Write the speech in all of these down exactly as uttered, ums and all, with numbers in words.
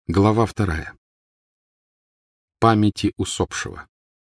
Глава вторая. Памяти усопшего.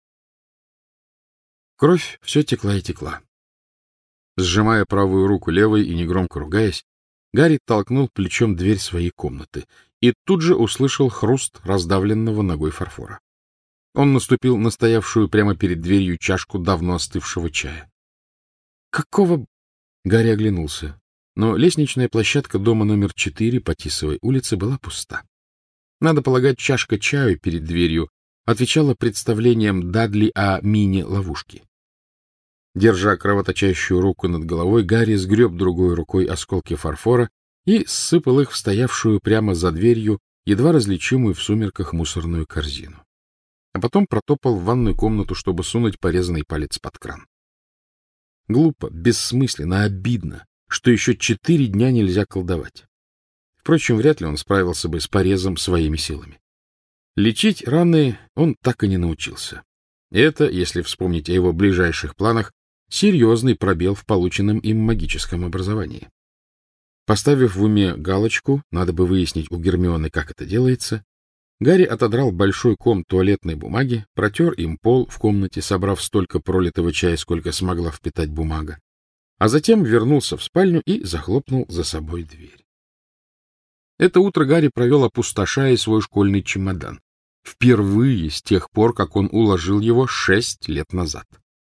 Кровь все текла и текла. Сжимая правую руку левой и негромко ругаясь, Гарри толкнул плечом дверь своей комнаты и тут же услышал хруст раздавленного ногой фарфора. Он наступил на стоявшую прямо перед дверью чашку давно остывшего чая. «Какого...» — Гарри оглянулся, но лестничная площадка дома номер четыре по Тисовой улице была пуста. Надо полагать, чашка чаю перед дверью отвечала представлениям Дадли о мини-ловушке. Держа кровоточащую руку над головой, Гарри сгреб другой рукой осколки фарфора и ссыпал их в стоявшую прямо за дверью, едва различимую в сумерках мусорную корзину. А потом протопал в ванную комнату, чтобы сунуть порезанный палец под кран. Глупо, бессмысленно, обидно, что еще четыре дня нельзя колдовать. Впрочем, вряд ли он справился бы с порезом своими силами. Лечить раны он так и не научился. Это, если вспомнить о его ближайших планах, серьезный пробел в полученном им магическом образовании. Поставив в уме галочку, надо бы выяснить у Гермионы, как это делается, Гарри отодрал большой ком туалетной бумаги, протер им пол в комнате, собрав столько пролитого чая, сколько смогла впитать бумага, а затем вернулся в спальню и захлопнул за собой дверь. Это утро Гарри провел, опустошая свой школьный чемодан. Впервые с тех пор, как он уложил его шесть лет назад.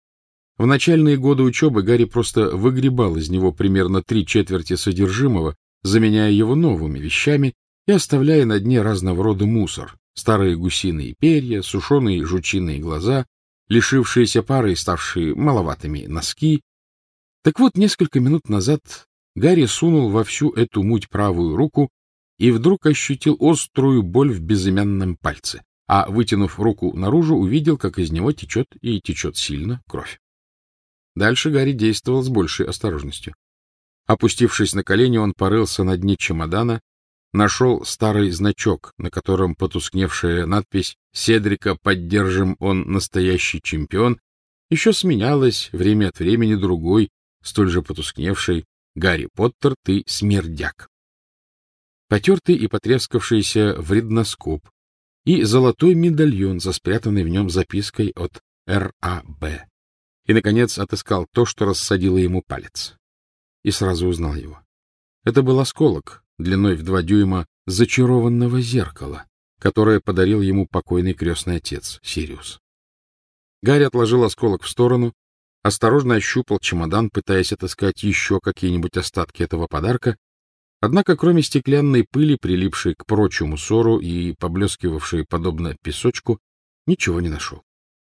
В начальные годы учебы Гарри просто выгребал из него примерно три четверти содержимого, заменяя его новыми вещами и оставляя на дне разного рода мусор: старые гусиные перья, сушеные жучиные глаза, лишившиеся пары и ставшие маловатыми носки. Так вот, несколько минут назад Гарри сунул во всю эту муть правую руку и вдруг ощутил острую боль в безымянном пальце, а, вытянув руку наружу, увидел, как из него течет, и течет сильно, кровь. Дальше Гарри действовал с большей осторожностью. Опустившись на колени, он порылся на дне чемодана, нашел старый значок, на котором потускневшая надпись «Седрика поддержим, он настоящий чемпион» еще сменялась время от времени другой, столь же потускневшей «Гарри Поттер, ты смердяк». Потертый и потрескавшийся вредноскоп и золотой медальон со спрятанной в нем запиской от Р А Б. И, наконец, отыскал то, что рассадило ему палец. И сразу узнал его. Это был осколок длиной в два дюйма зачарованного зеркала, которое подарил ему покойный крестный отец Сириус. Гарри отложил осколок в сторону, осторожно ощупал чемодан, пытаясь отыскать еще какие-нибудь остатки этого подарка. Однако, кроме стеклянной пыли, прилипшей к прочему ссору и поблескивавшей подобно песочку, ничего не нашел.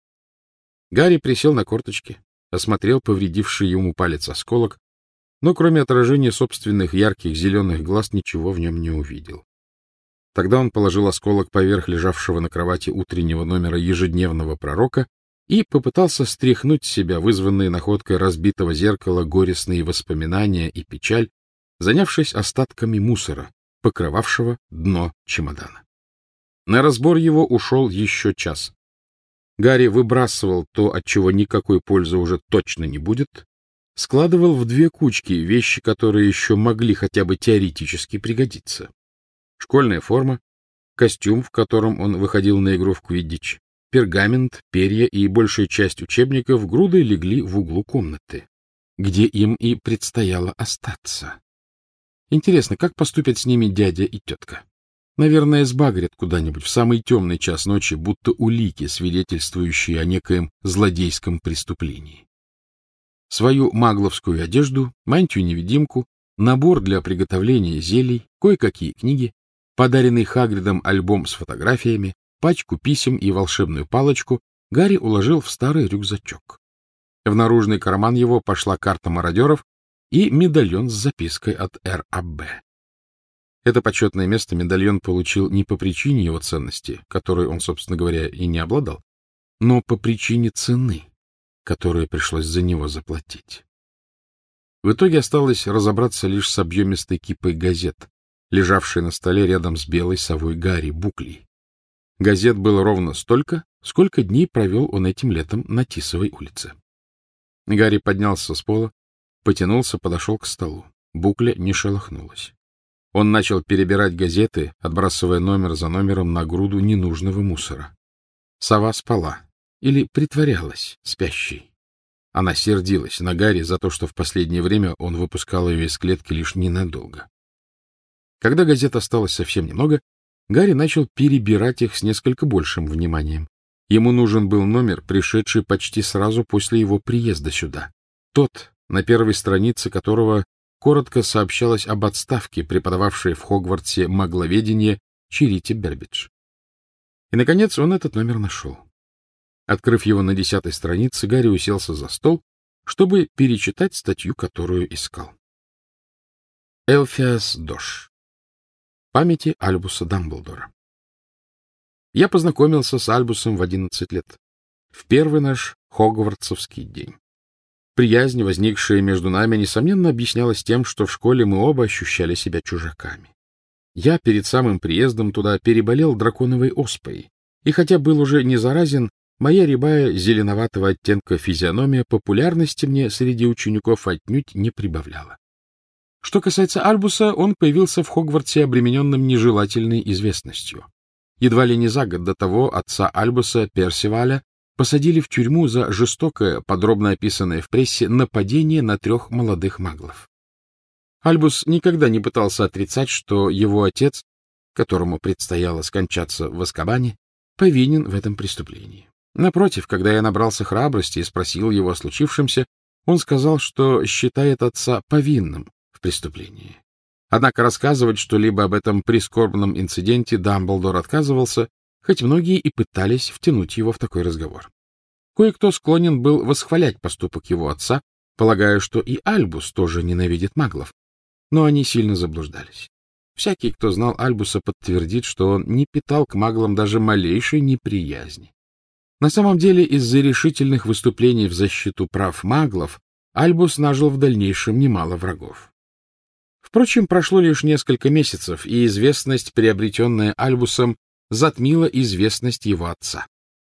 Гарри присел на корточки, осмотрел повредивший ему палец осколок, но кроме отражения собственных ярких зеленых глаз ничего в нем не увидел. Тогда он положил осколок поверх лежавшего на кровати утреннего номера ежедневного пророка и попытался стряхнуть с себя вызванные находкой разбитого зеркала горестные воспоминания и печаль, занявшись остатками мусора, покрывавшего дно чемодана. На разбор его ушел еще час. Гарри выбрасывал то, от чего никакой пользы уже точно не будет, складывал в две кучки вещи, которые еще могли хотя бы теоретически пригодиться. Школьная форма, костюм, в котором он выходил на игру в квиддич, пергамент, перья и большая часть учебников грудой легли в углу комнаты, где им и предстояло остаться. Интересно, как поступят с ними дядя и тетка? Наверное, сбагрят куда-нибудь в самый темный час ночи, будто улики, свидетельствующие о некоем злодейском преступлении. Свою магловскую одежду, мантию-невидимку, набор для приготовления зелий, кое-какие книги, подаренный Хагридом альбом с фотографиями, пачку писем и волшебную палочку Гарри уложил в старый рюкзачок. В наружный карман его пошла карта мародеров и медальон с запиской от Р А Б. Это почетное место медальон получил не по причине его ценности, которой он, собственно говоря, и не обладал, но по причине цены, которую пришлось за него заплатить. В итоге осталось разобраться лишь с объемистой кипой газет, лежавшей на столе рядом с белой совой Гарри Буклей. Газет было ровно столько, сколько дней провел он этим летом на Тисовой улице. Гарри поднялся с пола, потянулся, подошел к столу. Букля не шелохнулась. Он начал перебирать газеты, отбрасывая номер за номером на груду ненужного мусора. Сова спала или притворялась спящей. Она сердилась на Гарри за то, что в последнее время он выпускал ее из клетки лишь ненадолго. Когда газет осталось совсем немного, Гарри начал перебирать их с несколько большим вниманием. Ему нужен был номер, пришедший почти сразу после его приезда сюда. Тот, на первой странице которого коротко сообщалось об отставке, преподававшей в Хогвартсе магловедение Чирите Бербидж. И, наконец, он этот номер нашел. Открыв его на десятой странице, Гарри уселся за стол, чтобы перечитать статью, которую искал. Элфиас Дош. Памяти Альбуса Дамблдора. Я познакомился с Альбусом в одиннадцать лет, в первый наш хогвартсовский день. Приязнь, возникшая между нами, несомненно, объяснялась тем, что в школе мы оба ощущали себя чужаками. Я перед самым приездом туда переболел драконовой оспой, и хотя был уже не заразен, моя рябая зеленоватого оттенка физиономия популярности мне среди учеников отнюдь не прибавляла. Что касается Альбуса, он появился в Хогвартсе обремененным нежелательной известностью. Едва ли не за год до того отца Альбуса, Персиваля, посадили в тюрьму за жестокое, подробно описанное в прессе, нападение на трех молодых маглов. Альбус никогда не пытался отрицать, что его отец, которому предстояло скончаться в Азкабане, повинен в этом преступлении. Напротив, когда я набрался храбрости и спросил его о случившемся, он сказал, что считает отца повинным в преступлении. Однако рассказывать что-либо об этом прискорбном инциденте Дамблдор отказывался, хоть многие и пытались втянуть его в такой разговор. Кое-кто склонен был восхвалять поступок его отца, полагая, что и Альбус тоже ненавидит маглов, но они сильно заблуждались. Всякий, кто знал Альбуса, подтвердит, что он не питал к маглам даже малейшей неприязни. На самом деле, из-за решительных выступлений в защиту прав маглов Альбус нажил в дальнейшем немало врагов. Впрочем, прошло лишь несколько месяцев, и известность, приобретенная Альбусом, затмила известность его отца.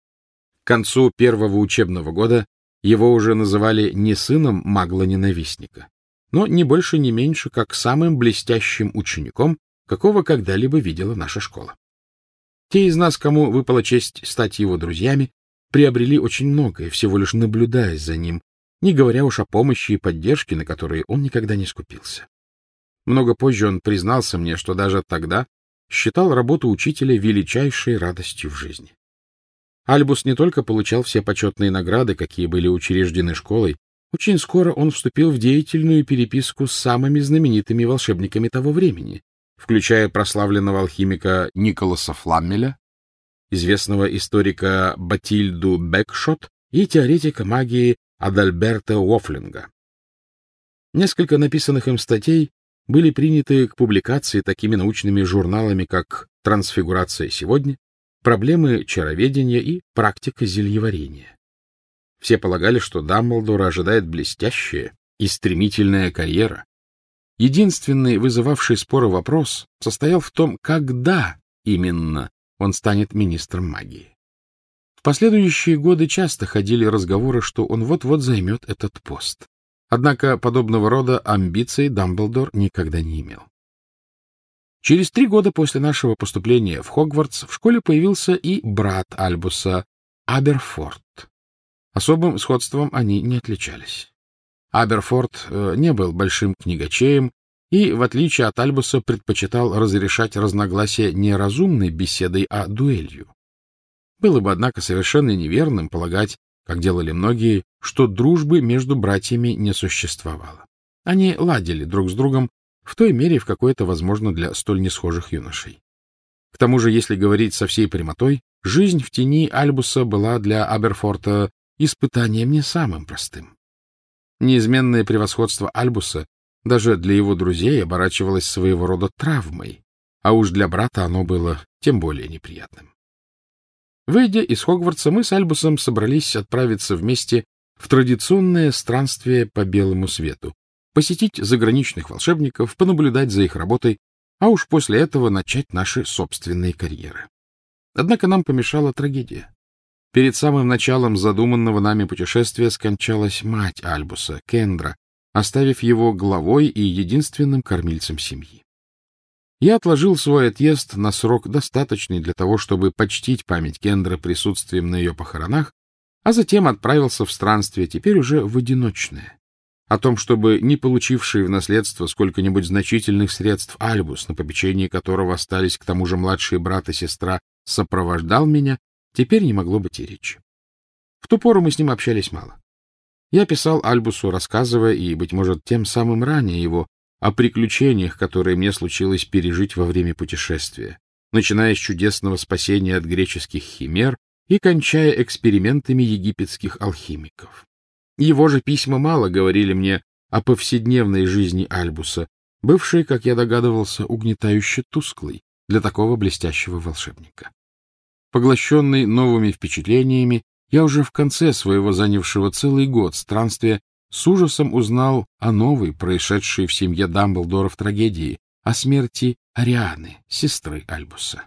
К концу первого учебного года его уже называли не сыном магла-ненавистника, но не больше, не меньше, как самым блестящим учеником, какого когда-либо видела наша школа. Те из нас, кому выпала честь стать его друзьями, приобрели очень многое, всего лишь наблюдая за ним, не говоря уж о помощи и поддержке, на которые он никогда не скупился. Много позже он признался мне, что даже тогда считал работу учителя величайшей радостью в жизни. Альбус не только получал все почетные награды, какие были учреждены школой, очень скоро он вступил в деятельную переписку с самыми знаменитыми волшебниками того времени, включая прославленного алхимика Николаса Фламмеля, известного историка Батильду Бекшот и теоретика магии Адальберта Уофлинга. Несколько написанных им статей были приняты к публикации такими научными журналами, как «Трансфигурация сегодня», «Проблемы чароведения» и «Практика зельеварения». Все полагали, что Дамблдора ожидает блестящая и стремительная карьера. Единственный вызывавший споры вопрос состоял в том, когда именно он станет министром магии. В последующие годы часто ходили разговоры, что он вот-вот займет этот пост. Однако подобного рода амбиций Дамблдор никогда не имел. Через три года после нашего поступления в Хогвартс в школе появился и брат Альбуса, Аберфорд. Особым сходством они не отличались. Аберфорд э, не был большим книгачеем и, в отличие от Альбуса, предпочитал разрешать разногласия не разумной беседой, а дуэлью. Было бы, однако, совершенно неверным полагать, как делали многие, что дружбы между братьями не существовало. Они ладили друг с другом в той мере, в какой это возможно для столь несхожих юношей. К тому же, если говорить со всей прямотой, жизнь в тени Альбуса была для Аберфорта испытанием не самым простым. Неизменное превосходство Альбуса даже для его друзей оборачивалось своего рода травмой, а уж для брата оно было тем более неприятным. Выйдя из Хогвартса, мы с Альбусом собрались отправиться вместе в традиционное странствие по белому свету, посетить заграничных волшебников, понаблюдать за их работой, а уж после этого начать наши собственные карьеры. Однако нам помешала трагедия. Перед самым началом задуманного нами путешествия скончалась мать Альбуса, Кендра, оставив его главой и единственным кормильцем семьи. Я отложил свой отъезд на срок, достаточный для того, чтобы почтить память Кендры присутствием на ее похоронах, а затем отправился в странствие, теперь уже в одиночное. О том, чтобы не получивший в наследство сколько-нибудь значительных средств Альбус, на попечении которого остались к тому же младшие брат и сестра, сопровождал меня, теперь не могло быть и речи. В ту пору мы с ним общались мало. Я писал Альбусу, рассказывая, и, быть может, тем самым ранее его, о приключениях, которые мне случилось пережить во время путешествия, начиная с чудесного спасения от греческих химер и кончая экспериментами египетских алхимиков. Его же письма мало говорили мне о повседневной жизни Альбуса, бывшей, как я догадывался, угнетающе тусклой для такого блестящего волшебника. Поглощенный новыми впечатлениями, я уже в конце своего занявшего целый год странствия с ужасом узнал о новой, происшедшей в семье Дамблдоров трагедии, о смерти Арианы, сестры Альбуса.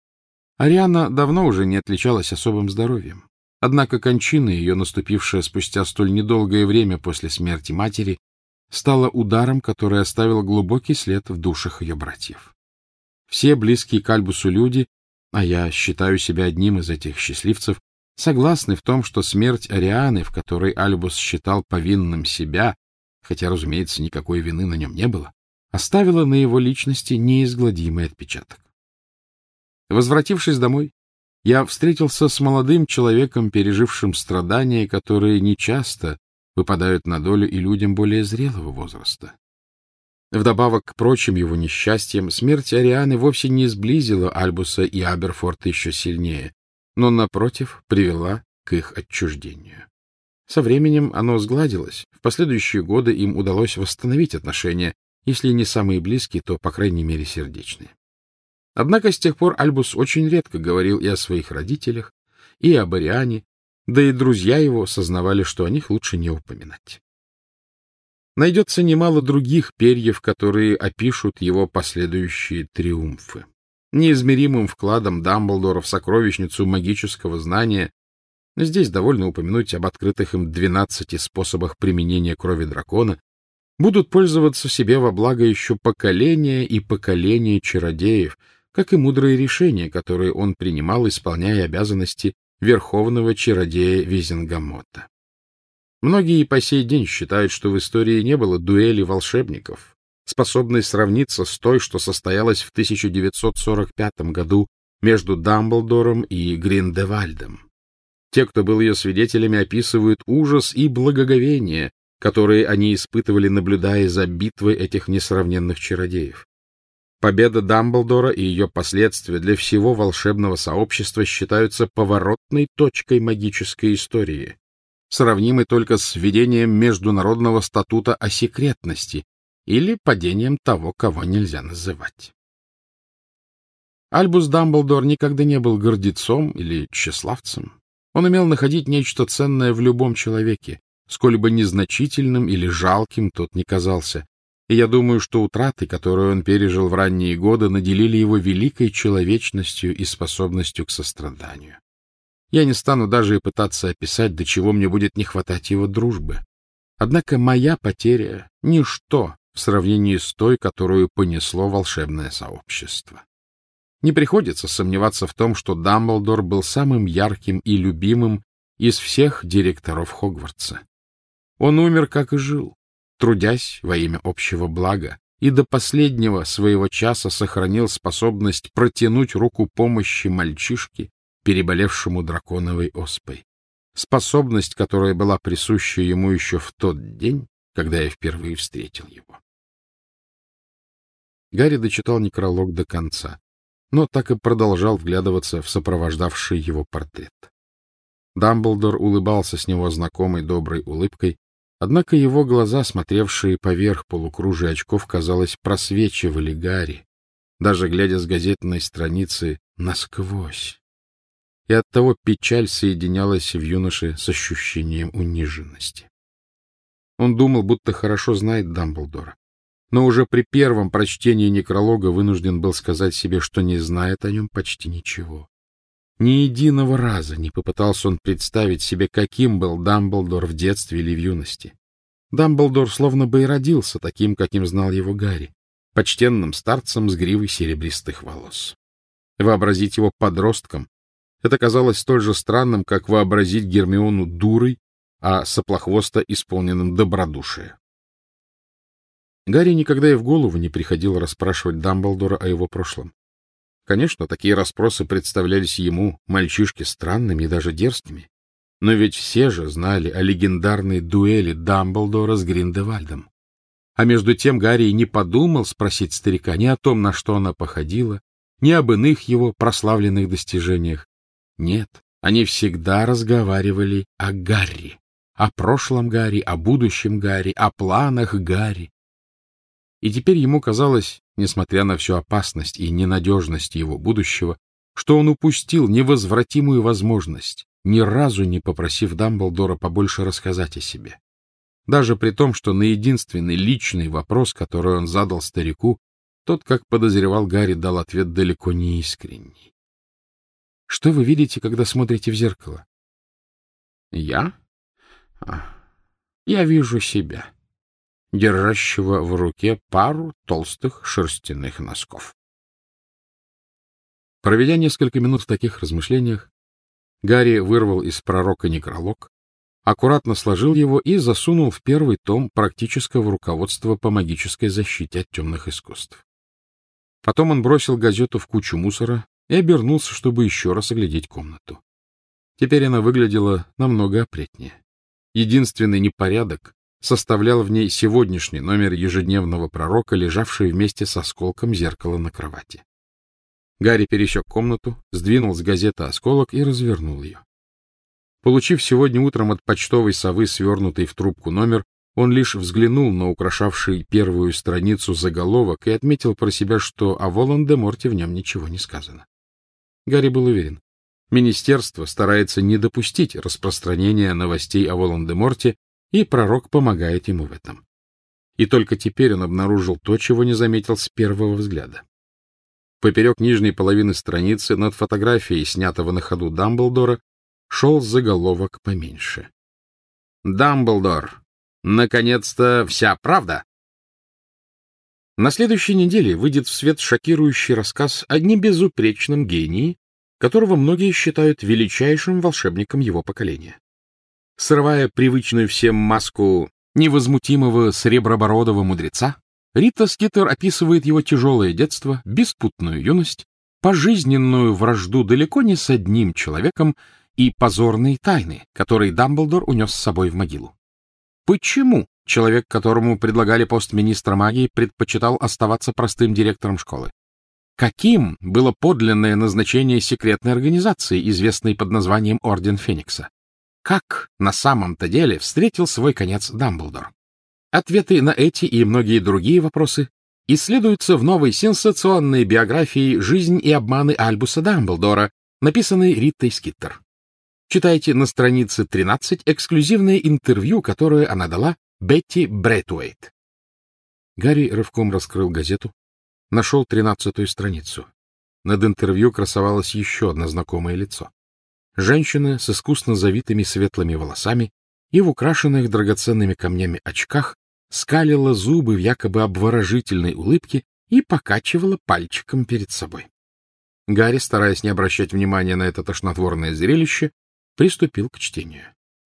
Ариана давно уже не отличалась особым здоровьем. Однако кончина ее, наступившая спустя столь недолгое время после смерти матери, стала ударом, который оставил глубокий след в душах ее братьев. Все близкие к Альбусу люди, а я считаю себя одним из этих счастливцев, согласны в том, что смерть Арианы, в которой Альбус считал повинным себя, хотя, разумеется, никакой вины на нем не было, оставила на его личности неизгладимый отпечаток. Возвратившись домой, я встретился с молодым человеком, пережившим страдания, которые нечасто выпадают на долю и людям более зрелого возраста. Вдобавок к прочим его несчастьям, смерть Арианы вовсе не сблизила Альбуса и Аберфорта еще сильнее, но, напротив, привела к их отчуждению. Со временем оно сгладилось. В последующие годы им удалось восстановить отношения, если не самые близкие, то, по крайней мере, сердечные. Однако с тех пор Альбус очень редко говорил и о своих родителях, и об Ариане, да и друзья его сознавали, что о них лучше не упоминать. Найдется немало других перьев, которые опишут его последующие триумфы. Неизмеримым вкладом Дамблдора в сокровищницу магического знания здесь довольно упомянуть об открытых им двенадцати способах применения крови дракона, будут пользоваться себе во благо еще поколения и поколения чародеев, как и мудрые решения, которые он принимал, исполняя обязанности верховного чародея Визенгамота. Многие и по сей день считают, что в истории не было дуэли волшебников, способной сравниться с той, что состоялась в тысяча девятьсот сорок пятом году между Дамблдором и Гриндевальдом. Те, кто был ее свидетелями, описывают ужас и благоговение, которые они испытывали, наблюдая за битвой этих несравненных чародеев. Победа Дамблдора и ее последствия для всего волшебного сообщества считаются поворотной точкой магической истории, сравнимой только с введением международного статута о секретности или падением того, кого нельзя называть. Альбус Дамблдор никогда не был гордецом или тщеславцем. Он умел находить нечто ценное в любом человеке, сколь бы незначительным или жалким тот ни казался, и я думаю, что утраты, которые он пережил в ранние годы, наделили его великой человечностью и способностью к состраданию. Я не стану даже и пытаться описать, до чего мне будет не хватать его дружбы. Однако моя потеря — ничто в сравнении с той, которую понесло волшебное сообщество. Не приходится сомневаться в том, что Дамблдор был самым ярким и любимым из всех директоров Хогвартса. Он умер, как и жил, трудясь во имя общего блага, и до последнего своего часа сохранил способность протянуть руку помощи мальчишке, переболевшему драконовой оспой. Способность, которая была присуща ему еще в тот день, когда я впервые встретил его. Гарри дочитал некролог до конца, но так и продолжал вглядываться в сопровождавший его портрет. Дамблдор улыбался с него знакомой доброй улыбкой, однако его глаза, смотревшие поверх полукружия очков, казалось, просвечивали Гарри, даже глядя с газетной страницы насквозь. И оттого печаль соединялась в юноше с ощущением униженности. Он думал, будто хорошо знает Дамблдора, но уже при первом прочтении некролога вынужден был сказать себе, что не знает о нем почти ничего. Ни единого раза не попытался он представить себе, каким был Дамблдор в детстве или в юности. Дамблдор словно бы и родился таким, каким знал его Гарри. почтенным старцем с гривой серебристых волос. Вообразить его подростком — это казалось столь же странным, как вообразить Гермиону дурой, а Соплохвоста исполненным добродушия. Гарри никогда и в голову не приходило расспрашивать Дамблдора о его прошлом. Конечно, такие расспросы представлялись ему, мальчишке, странными и даже дерзкими. Но ведь все же знали о легендарной дуэли Дамблдора с Гриндевальдом. А между тем Гарри не подумал спросить старика ни о том, на что она походила, ни об иных его прославленных достижениях. Нет, они всегда разговаривали о Гарри, о прошлом Гарри, о будущем Гарри, о планах Гарри. И теперь ему казалось, несмотря на всю опасность и ненадежность его будущего, что он упустил невозвратимую возможность, ни разу не попросив Дамблдора побольше рассказать о себе. Даже при том, что на единственный личный вопрос, который он задал старику, тот, как подозревал Гарри, дал ответ далеко не искренний. — Что вы видите, когда смотрите в зеркало? — Я? Я вижу себя, держащего в руке пару толстых шерстяных носков. Проведя несколько минут в таких размышлениях, Гарри вырвал из пророка некролог, аккуратно сложил его и засунул в первый том практического руководства по магической защите от темных искусств. Потом он бросил газету в кучу мусора и обернулся, чтобы еще раз оглядеть комнату. Теперь она выглядела намного опрятнее. Единственный непорядок составлял в ней сегодняшний номер ежедневного пророка, лежавший вместе с осколком зеркала на кровати. Гарри пересек комнату, сдвинул с газеты осколок и развернул ее. Получив сегодня утром от почтовой совы свернутый в трубку номер, он лишь взглянул на украшавший первую страницу заголовок и отметил про себя, что о Волан-де-Морте в нем ничего не сказано. Гарри был уверен. Министерство старается не допустить распространения новостей о Волан-де-Морте, и пророк помогает ему в этом. И только теперь он обнаружил то, чего не заметил с первого взгляда. Поперек нижней половины страницы над фотографией, снятого на ходу Дамблдора, шел заголовок поменьше. «Дамблдор! Наконец-то вся правда!» На следующей неделе выйдет в свет шокирующий рассказ о небезупречном гении, которого многие считают величайшим волшебником его поколения. Срывая привычную всем маску невозмутимого сребробородого мудреца, Рита Скитер описывает его тяжелое детство, беспутную юность, пожизненную вражду далеко не с одним человеком и позорные тайны, которые Дамблдор унес с собой в могилу. Почему человек, которому предлагали пост министра магии, предпочитал оставаться простым директором школы? Каким было подлинное назначение секретной организации, известной под названием Орден Феникса? Как на самом-то деле встретил свой конец Дамблдор? Ответы на эти и многие другие вопросы исследуются в новой сенсационной биографии «Жизнь и обманы Альбуса Дамблдора», написанной Ритой Скитер. Читайте на странице тринадцать эксклюзивное интервью, которое она дала Бетти Брэйтуэйт. Гарри рывком раскрыл газету, нашел тринадцатую страницу. Над интервью красовалось еще одно знакомое лицо. Женщина с искусно завитыми светлыми волосами и в украшенных драгоценными камнями очках скалила зубы в якобы обворожительной улыбке и покачивала пальчиком перед собой. Гарри, стараясь не обращать внимания на это тошнотворное зрелище, приступил к чтению.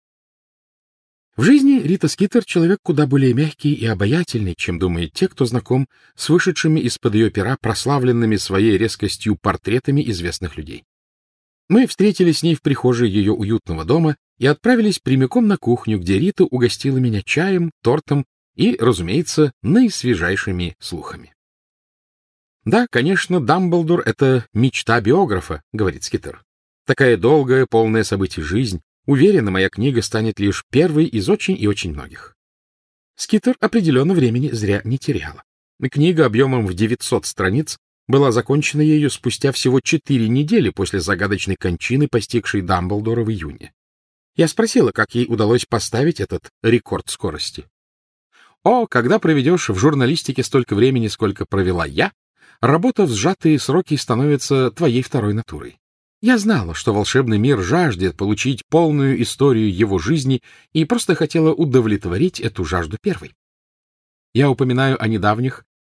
В жизни Рита Скитер человек куда более мягкий и обаятельный, чем думают те, кто знаком с вышедшими из-под ее пера прославленными своей резкостью портретами известных людей. Мы встретились с ней в прихожей ее уютного дома и отправились прямиком на кухню, где Рита угостила меня чаем, тортом и, разумеется, наисвежайшими слухами. «Да, конечно, Дамблдор — это мечта биографа», — говорит Скитер. «Такая долгая, полная событий жизнь. Уверена, моя книга станет лишь первой из очень и очень многих». Скитер определенно времени зря не теряла. Книга объемом в девятьсот страниц была закончена ею спустя всего четыре недели после загадочной кончины, постигшей Дамблдора в июне. Я спросила, как ей удалось поставить этот рекорд скорости. «О, когда проведешь в журналистике столько времени, сколько провела я, работа в сжатые сроки становится твоей второй натурой. Я знала, что волшебный мир жаждет получить полную историю его жизни и просто хотела удовлетворить эту жажду первой. Я упоминаю о недавних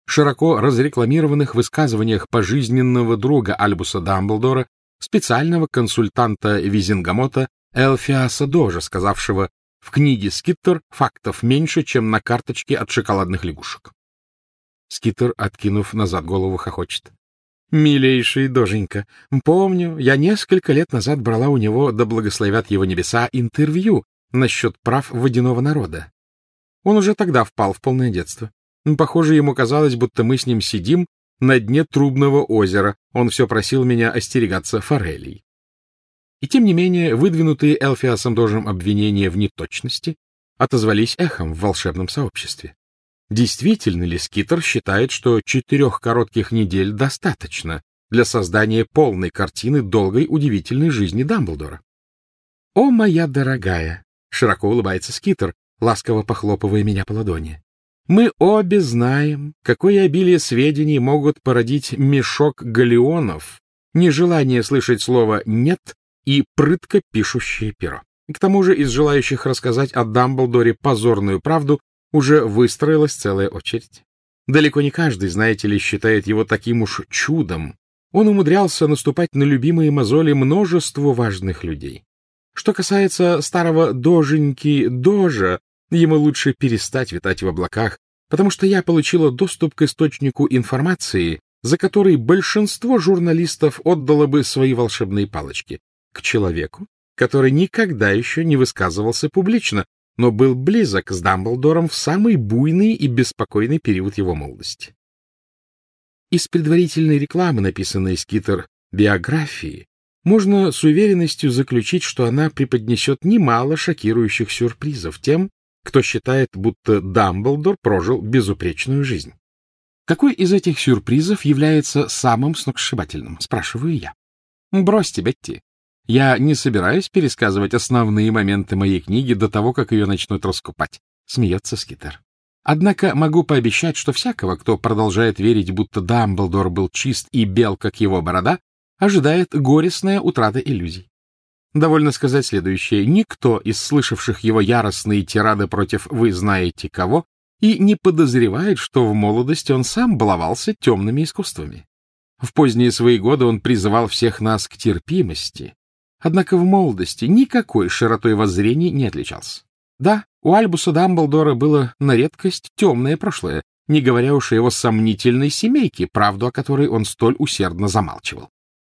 широко разрекламированных высказываниях пожизненного друга Альбуса Дамблдора, специального консультанта Визенгамота Элфиаса Дожа, сказавшего: в книге Скиттер фактов меньше, чем на карточке от шоколадных лягушек. Скиттер, откинув назад голову, хохочет. «Милейший Доженька, помню, я несколько лет назад брала у него, да благословят его небеса, интервью насчет прав водяного народа. Он уже тогда впал в полное детство. Похоже, ему казалось, будто мы с ним сидим на дне трубного озера. Он все просил меня остерегаться форелей». И тем не менее, выдвинутые Элфиасом Дожем обвинения в неточности отозвались эхом в волшебном сообществе. Действительно ли Скиттер считает, что четырех коротких недель достаточно для создания полной картины долгой удивительной жизни Дамблдора? «О, моя дорогая!» — широко улыбается Скиттер, ласково похлопывая меня по ладони. «Мы обе знаем, какое обилие сведений могут породить мешок галеонов, нежелание слышать слово «нет» и прытко пишущее перо. К тому же из желающих рассказать о Дамблдоре позорную правду уже выстроилась целая очередь. Далеко не каждый, знаете ли, считает его таким уж чудом. Он умудрялся наступать на любимые мозоли множеству важных людей. Что касается старого Доженьки Дожа, ему лучше перестать витать в облаках, потому что я получила доступ к источнику информации, за который большинство журналистов отдало бы свои волшебные палочки, к человеку, который никогда еще не высказывался публично, но был близок с Дамблдором в самый буйный и беспокойный период его молодости. Из предварительной рекламы, написанной Скиттер биографии, можно с уверенностью заключить, что она преподнесет немало шокирующих сюрпризов тем, кто считает, будто Дамблдор прожил безупречную жизнь. Какой из этих сюрпризов является самым сногсшибательным, спрашиваю я. Бросьте, Бетти. Я не собираюсь пересказывать основные моменты моей книги до того, как ее начнут раскупать, — смеется Скиттер. Однако могу пообещать, что всякого, кто продолжает верить, будто Дамблдор был чист и бел, как его борода, ожидает горестная утрата иллюзий. Довольно сказать следующее. Никто из слышавших его яростные тирады против «вы знаете кого» и не подозревает, что в молодости он сам баловался темными искусствами. В поздние свои годы он призывал всех нас к терпимости, однако в молодости никакой широтой воззрений не отличался. Да, у Альбуса Дамблдора было на редкость темное прошлое, не говоря уж о его сомнительной семейке, правду о которой он столь усердно замалчивал.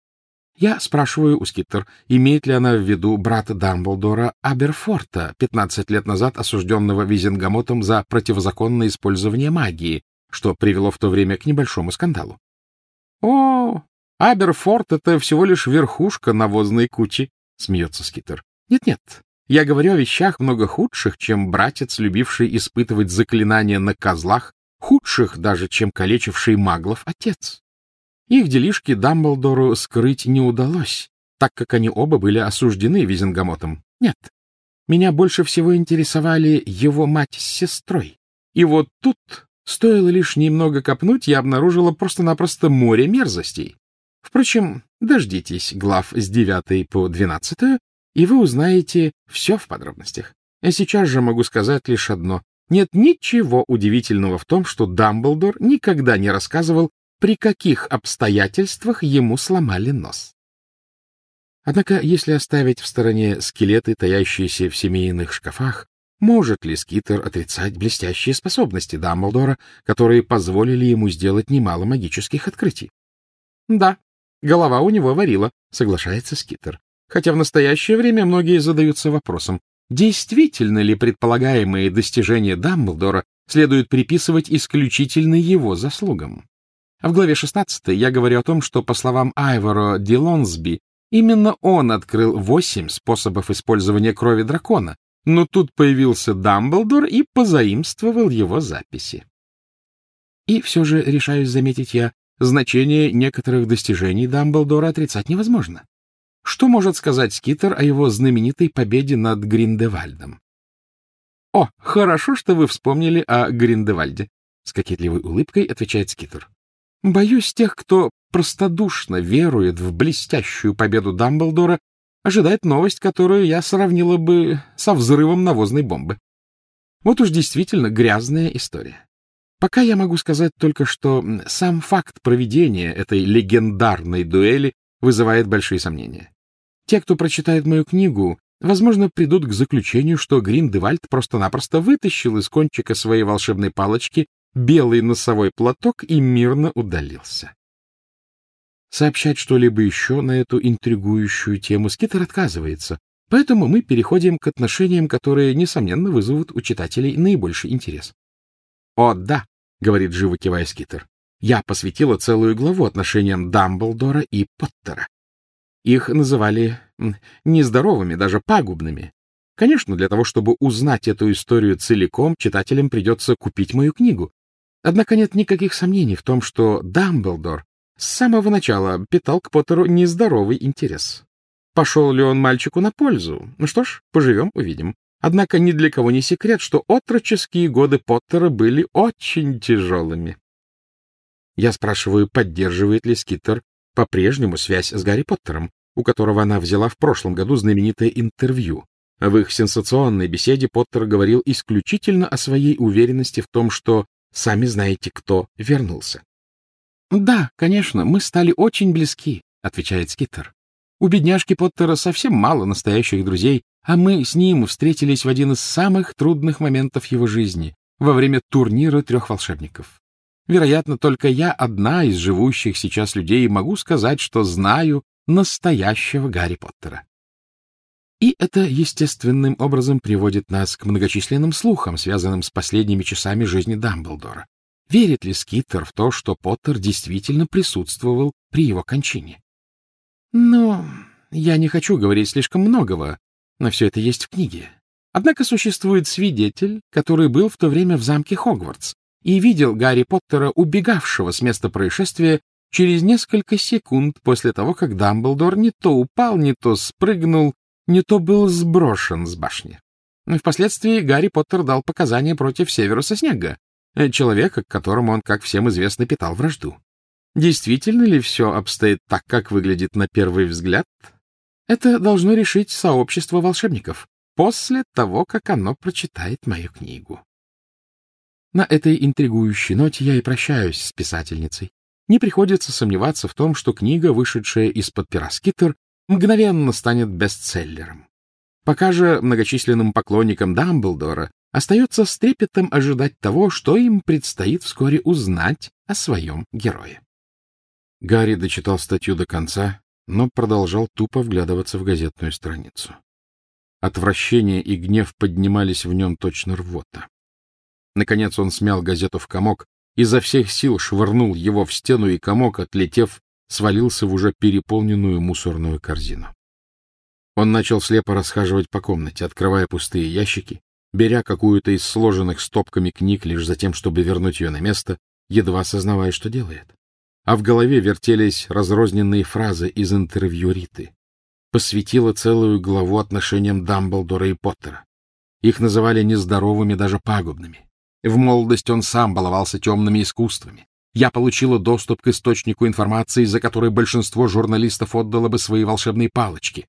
Я спрашиваю у Скиттер, имеет ли она в виду брата Дамблдора Аберфорта, пятнадцать лет назад осужденного Визенгамотом за противозаконное использование магии, что привело в то время к небольшому скандалу. — О, Аберфорт — это всего лишь верхушка навозной кучи, — смеется Скиттер. Нет, — Нет-нет, я говорю о вещах много худших, чем братец, любивший испытывать заклинания на козлах, худших даже, чем калечивший маглов отец. Их делишки Дамблдору скрыть не удалось, так как они оба были осуждены Визенгамотом. Нет, меня больше всего интересовали его мать с сестрой. И вот тут, стоило лишь немного копнуть, я обнаружила просто-напросто море мерзостей. Впрочем, дождитесь глав с девятой по двенадцатую, и вы узнаете все в подробностях. А сейчас же могу сказать лишь одно. Нет ничего удивительного в том, что Дамблдор никогда не рассказывал, при каких обстоятельствах ему сломали нос. Однако, если оставить в стороне скелеты, таящиеся в семейных шкафах, может ли Скиттер отрицать блестящие способности Дамблдора, которые позволили ему сделать немало магических открытий? Да, голова у него варила, соглашается Скиттер. Хотя в настоящее время многие задаются вопросом, действительно ли предполагаемые достижения Дамблдора следует приписывать исключительно его заслугам. В главе шестнадцатой я говорю о том, что, по словам Айвора Ди Лонсби, именно он открыл восемь способов использования крови дракона, но тут появился Дамблдор и позаимствовал его записи. И все же, решаюсь заметить я, значение некоторых достижений Дамблдора отрицать невозможно. Что может сказать Скиттер о его знаменитой победе над Гриндевальдом? — О, хорошо, что вы вспомнили о Гриндевальде, — с кокетливой улыбкой отвечает Скиттер. — Боюсь, тех, кто простодушно верует в блестящую победу Дамблдора, ожидает новость, которую я сравнила бы со взрывом навозной бомбы. Вот уж действительно грязная история. Пока я могу сказать только, что сам факт проведения этой легендарной дуэли вызывает большие сомнения. Те, кто прочитает мою книгу, возможно, придут к заключению, что Гриндевальд просто-напросто вытащил из кончика своей волшебной палочки белый носовой платок и мирно удалился. Сообщать что-либо еще на эту интригующую тему Скиттер отказывается, поэтому мы переходим к отношениям, которые, несомненно, вызовут у читателей наибольший интерес. — О, да, — говорит живо кивая Скиттер, — я посвятила целую главу отношениям Дамблдора и Поттера. Их называли нездоровыми, даже пагубными. Конечно, для того, чтобы узнать эту историю целиком, читателям придется купить мою книгу. Однако нет никаких сомнений в том, что Дамблдор с самого начала питал к Поттеру нездоровый интерес. Пошел ли он мальчику на пользу? Ну что ж, поживем, увидим. Однако ни для кого не секрет, что отроческие годы Поттера были очень тяжелыми. Я спрашиваю, поддерживает ли Скиттер по-прежнему связь с Гарри Поттером, у которого она взяла в прошлом году знаменитое интервью. В их сенсационной беседе Поттер говорил исключительно о своей уверенности в том, что «сами знаете, кто вернулся». — Да, конечно, мы стали очень близки, — отвечает Скиттер. У бедняжки Поттера совсем мало настоящих друзей, а мы с ним встретились в один из самых трудных моментов его жизни, во время турнира трех волшебников. Вероятно, только я одна из живущих сейчас людей могу сказать, что знаю настоящего Гарри Поттера. И это естественным образом приводит нас к многочисленным слухам, связанным с последними часами жизни Дамблдора. Верит ли Скиттер в то, что Поттер действительно присутствовал при его кончине? Ну, я не хочу говорить слишком многого, но все это есть в книге. Однако существует свидетель, который был в то время в замке Хогвартс и видел Гарри Поттера, убегавшего с места происшествия через несколько секунд после того, как Дамблдор не то упал, не то спрыгнул, не то был сброшен с башни. Впоследствии Гарри Поттер дал показания против Северуса Снегга, человека, к которому он, как всем известно, питал вражду. Действительно ли все обстоит так, как выглядит на первый взгляд? Это должно решить сообщество волшебников после того, как оно прочитает мою книгу. На этой интригующей ноте я и прощаюсь с писательницей. Не приходится сомневаться в том, что книга, вышедшая из-под пера Скиттер, мгновенно станет бестселлером. Пока же многочисленным поклонникам Дамблдора остается с трепетом ожидать того, что им предстоит вскоре узнать о своем герое. Гарри дочитал статью до конца, но продолжал тупо вглядываться в газетную страницу. Отвращение и гнев поднимались в нем точно рвота. Наконец он смял газету в комок, изо всех сил швырнул его в стену, и комок, отлетев, свалился в уже переполненную мусорную корзину. Он начал слепо расхаживать по комнате, открывая пустые ящики, беря какую-то из сложенных стопками книг лишь за тем, чтобы вернуть ее на место, едва сознавая, что делает. А в голове вертелись разрозненные фразы из интервью Риты. Посвятила целую главу отношениям Дамблдора и Поттера. Их называли нездоровыми, даже пагубными. В молодости он сам баловался темными искусствами. Я получила доступ к источнику информации, за который большинство журналистов отдало бы свои волшебные палочки.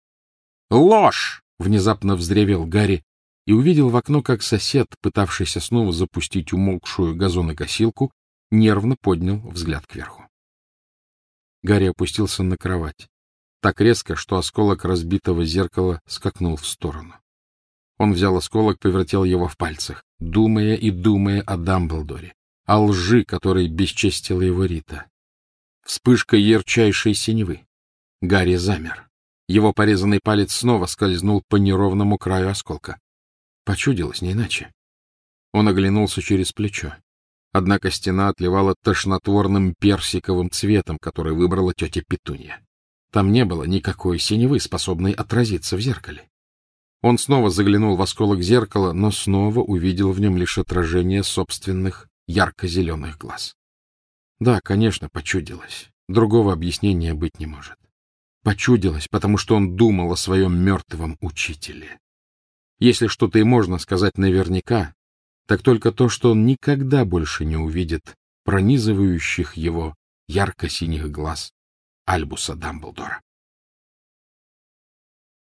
«Ложь!» — внезапно взревел Гарри и увидел в окно, как сосед, пытавшийся снова запустить умолкшую газонокосилку, нервно поднял взгляд кверху. Гарри опустился на кровать так резко, что осколок разбитого зеркала скакнул в сторону. Он взял осколок, повертел его в пальцах, думая и думая о Дамблдоре, о лжи, которой бесчестила его Рита. Вспышка ярчайшей синевы. Гарри замер. Его порезанный палец снова скользнул по неровному краю осколка. Почудилось не иначе. Он оглянулся через плечо. Однако стена отливала тошнотворным персиковым цветом, который выбрала тетя Петунья. Там не было никакой синевы, способной отразиться в зеркале. Он снова заглянул в осколок зеркала, но снова увидел в нем лишь отражение собственных ярко-зеленых глаз. Да, конечно, почудилось. Другого объяснения быть не может. Почудилось, потому что он думал о своем мертвом учителе. Если что-то и можно сказать наверняка, так только то, что он никогда больше не увидит пронизывающих его ярко-синих глаз Альбуса Дамблдора.